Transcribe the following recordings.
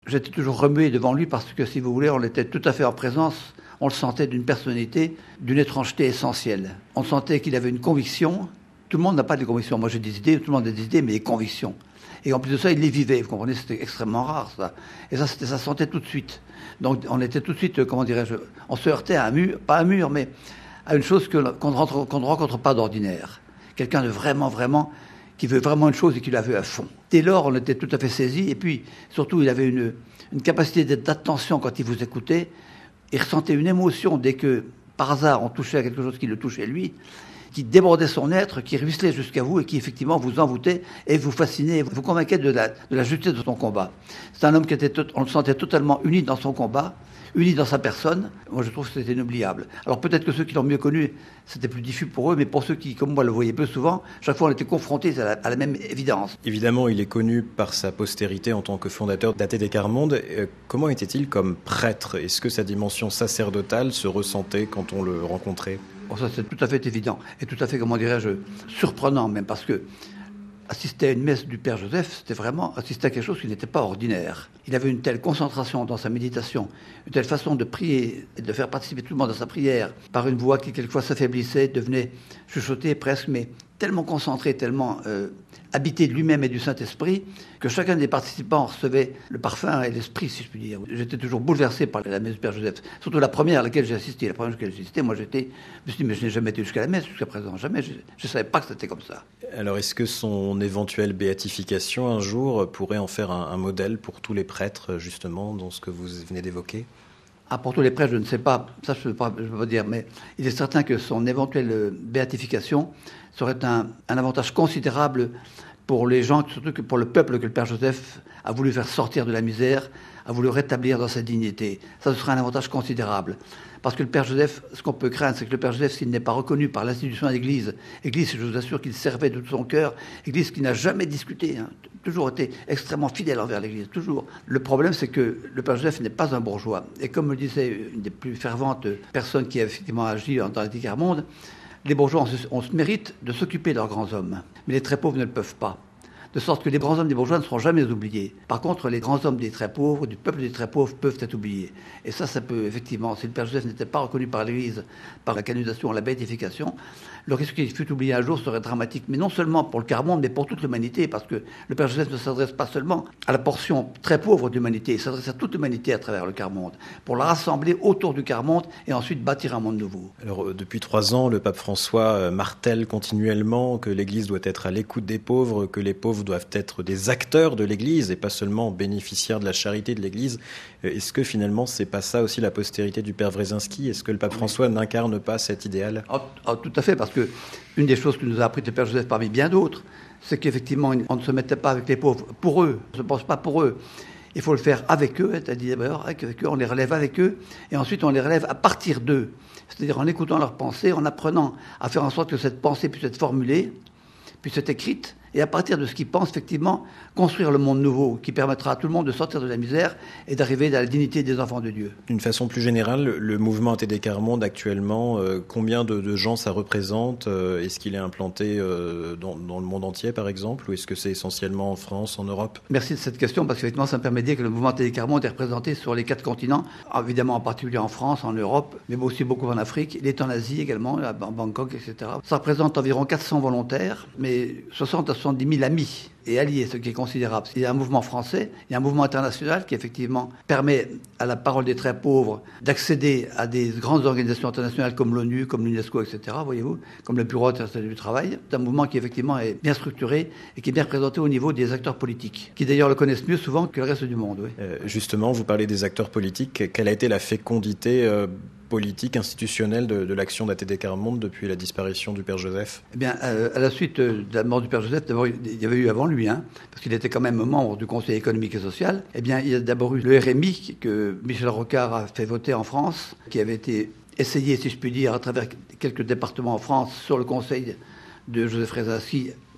j'étais toujours remué devant lui parce que, si vous voulez, on était tout à fait en présence, on le sentait d'une personnalité, d'une étrangeté essentielle. On sentait qu'il avait une conviction. Tout le monde n'a pas de convictions. Moi, j'ai des idées, tout le monde a des idées, mais des convictions. Et en plus de ça, il les vivait, vous comprenez, c'était extrêmement rare, ça. Et ça sentait tout de suite. Donc, on était tout de suite, comment dirais-je, on se heurtait à un mur, pas un mur, mais à une chose qu'on ne rencontre pas d'ordinaire. Quelqu'un de vraiment, qui veut vraiment une chose et qui la veut à fond. Dès lors, on était tout à fait saisis. Et puis, surtout, il avait une capacité d'attention quand il vous écoutait. Il ressentait une émotion dès que, par hasard, on touchait à quelque chose qui le touchait lui, qui débordait son être, qui ruisselait jusqu'à vous et qui, effectivement, vous envoûtait et vous fascinait, vous convainquait de la justesse de son combat. C'est un homme on le sentait totalement uni dans son combat, uni dans sa personne. Moi, je trouve que c'était inoubliable. Alors, peut-être que ceux qui l'ont mieux connu, c'était plus diffus pour eux, mais pour ceux qui, comme moi, le voyaient peu souvent, chaque fois, on était confrontés à la même évidence. Évidemment, il est connu par sa postérité en tant que fondateur d'ATD Quart Monde. Comment était-il comme prêtre ? Est-ce que sa dimension sacerdotale se ressentait quand on le rencontrait ? Bon, ça, c'est tout à fait évident et tout à fait, comment dirais-je, surprenant même, parce que assister à une messe du Père Joseph, c'était vraiment assister à quelque chose qui n'était pas ordinaire. Il avait une telle concentration dans sa méditation, une telle façon de prier et de faire participer tout le monde à sa prière, par une voix qui quelquefois s'affaiblissait, devenait chuchotée presque, mais tellement concentrée, tellement habité de lui-même et du Saint-Esprit, que chacun des participants recevait le parfum et l'esprit, si je puis dire. J'étais toujours bouleversé par la messe du Père Joseph. Surtout la première à laquelle j'ai assisté. La première à laquelle j'ai assisté, moi je me suis dit, mais je n'ai jamais été jusqu'à la messe, jusqu'à présent, jamais. Je ne savais pas que c'était comme ça. Alors, est-ce que son éventuelle béatification un jour pourrait en faire un modèle pour tous les prêtres, justement, dans ce que vous venez d'évoquer ? Ah, pour tous les prêtres, je ne sais pas, ça je ne peux pas dire, mais il est certain que son éventuelle béatification serait un avantage considérable pour les gens, surtout que pour le peuple que le Père Joseph a voulu faire sortir de la misère, a voulu rétablir dans sa dignité. Ça, ce serait un avantage considérable. Parce que le Père Joseph, ce qu'on peut craindre, c'est que le Père Joseph, s'il n'est pas reconnu par l'institution de l'Église, je vous assure qu'il servait de tout son cœur, Église qui n'a jamais discuté, toujours été extrêmement fidèle envers l'Église, toujours. Le problème, c'est que le Père Joseph n'est pas un bourgeois. Et comme me disait une des plus ferventes personnes qui a effectivement agi dans l'ATD Quart Monde, les bourgeois ont ce mérite de s'occuper de leurs grands hommes. Mais les très pauvres ne le peuvent pas. De sorte que les grands hommes des bourgeois ne seront jamais oubliés. Par contre, les grands hommes des très pauvres, du peuple des très pauvres, peuvent être oubliés. Et ça peut, effectivement, si le Père Joseph n'était pas reconnu par l'Église, par la canonization, la béatification, le risque qu'il fût oublié un jour serait dramatique. Mais non seulement pour le quart monde, mais pour toute l'humanité, parce que le Père Joseph ne s'adresse pas seulement à la portion très pauvre de l'humanité, il s'adresse à toute l'humanité à travers le quart monde, pour la rassembler autour du quart monde et ensuite bâtir un monde nouveau. Alors, depuis 3 ans, le pape François martèle continuellement que l'Église doit être à l'écoute des pauvres, que les pauvres doivent être des acteurs de l'Église et pas seulement bénéficiaires de la charité de l'Église. Est-ce que finalement, c'est pas ça aussi la postérité du Père Wresinski ? Est-ce que le pape François n'incarne pas cet idéal ? Tout à fait, parce que une des choses que nous a appris le Père Joseph parmi bien d'autres, c'est qu'effectivement, on ne se mettait pas avec les pauvres pour eux, on ne se pense pas pour eux. Il faut le faire avec eux, c'est-à-dire avec eux, on les relève avec eux, et ensuite on les relève à partir d'eux. C'est-à-dire en écoutant leurs pensées, en apprenant à faire en sorte que cette pensée puisse être formulée, puisse être écrite, et à partir de ce qu'ils pensent, effectivement, construire le monde nouveau qui permettra à tout le monde de sortir de la misère et d'arriver à la dignité des enfants de Dieu. D'une façon plus générale, le mouvement ATD Quart Monde actuellement, combien de gens ça représente ? Est-ce qu'il est implanté dans le monde entier, par exemple, ou est-ce que c'est essentiellement en France, en Europe ? Merci de cette question, parce qu'effectivement, ça me permet de dire que le mouvement ATD Quart Monde est représenté sur les 4 continents, évidemment en particulier en France, en Europe, mais aussi beaucoup en Afrique. Il est en Asie également, à Bangkok, etc. Ça représente environ 400 volontaires, mais 60 à 70 000 amis et alliés, ce qui est considérable. Il y a un mouvement français, il y a un mouvement international qui effectivement permet à la parole des très pauvres d'accéder à des grandes organisations internationales comme l'ONU, comme l'UNESCO, etc., voyez-vous, comme le Bureau international du travail. C'est un mouvement qui effectivement est bien structuré et qui est bien représenté au niveau des acteurs politiques, qui d'ailleurs le connaissent mieux souvent que le reste du monde. Oui. Justement, vous parlez des acteurs politiques. Quelle a été la fécondité politique, institutionnelle de l'action d'ATD Quart Monde depuis la disparition du Père Joseph ? Eh bien, à la suite de la mort du Père Joseph, d'abord, il y avait eu avant lui, parce qu'il était quand même membre du Conseil économique et social. Eh bien, il y a d'abord eu le RMI que Michel Rocard a fait voter en France, qui avait été essayé, si je puis dire, à travers quelques départements en France, sur le conseil de Joseph Wresinski,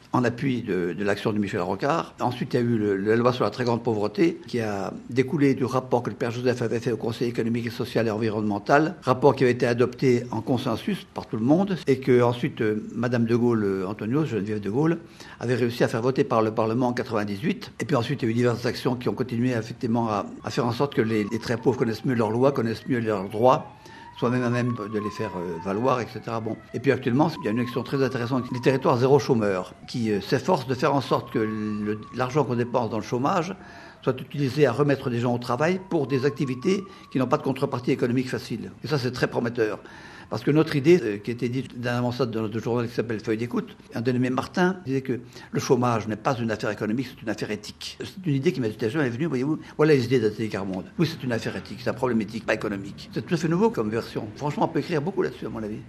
en appui de l'action de Michel Rocard. Ensuite, il y a eu la loi sur la très grande pauvreté qui a découlé du rapport que le père Joseph avait fait au Conseil économique et social et environnemental, rapport qui avait été adopté en consensus par tout le monde et que ensuite Madame de Gaulle, Antonios, Geneviève de Gaulle, avait réussi à faire voter par le Parlement en 98. Et puis ensuite, il y a eu diverses actions qui ont continué effectivement à faire en sorte que les très pauvres connaissent mieux leurs lois, connaissent mieux leurs droits, soit même à même de les faire valoir, etc. Bon. Et puis actuellement, il y a une action très intéressante, les territoires zéro chômeur, qui s'efforce de faire en sorte que l'argent qu'on dépense dans le chômage soit utilisé à remettre des gens au travail pour des activités qui n'ont pas de contrepartie économique facile. Et ça, c'est très prometteur. Parce que notre idée, qui était dite d'un avant-stade de notre journal qui s'appelle Feuille d'écoute, un dénommé Martin disait que le chômage n'est pas une affaire économique, c'est une affaire éthique. C'est une idée qui m'était jamais venue, voyez-vous. Voilà les idées d'Atelier Carmonde. Oui, c'est une affaire éthique, c'est un problème éthique, pas économique. C'est tout à fait nouveau comme version. Franchement, on peut écrire beaucoup là-dessus, à mon avis.